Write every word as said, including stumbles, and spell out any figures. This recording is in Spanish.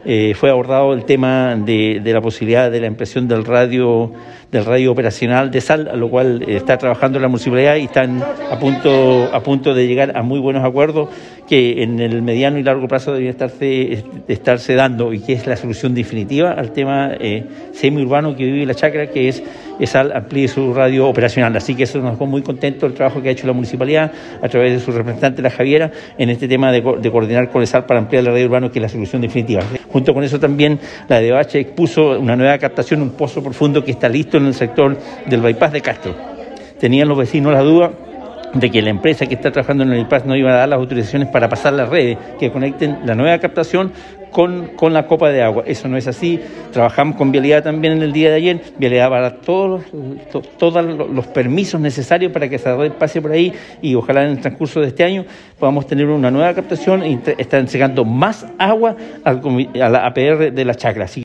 eh, fue abordado el tema de, de la posibilidad de la impresión del radio del radio operacional de sal, a lo cual eh, está trabajando la municipalidad y están a punto a punto de llegar a muy buenos acuerdos que en el mediano y largo plazo deberían estarse, estarse dando, y que es la solución definitiva al tema eh, semiurbano que vive la Chacra, que es ESAL amplíe su radio operacional. Así que eso nos dejó muy contentos el trabajo que ha hecho la municipalidad a través de su representante, la Javiera, en este tema de, de coordinar con ESAL para ampliar el radio urbano, que es la solución definitiva. Junto con eso también la D O H expuso una nueva captación, un pozo profundo que está listo en el sector del bypass de Castro. Tenían los vecinos la duda de que la empresa que está trabajando en el bypass no iba a dar las autorizaciones para pasar las redes que conecten la nueva captación con, con la copa de agua. Eso no es así. Trabajamos con Vialidad también en el día de ayer. Vialidad va a dar todos los, to, todos los permisos necesarios para que esa red pase por ahí, y ojalá en el transcurso de este año podamos tener una nueva captación y están llegando más agua al, a la A P R de la Chacra. Así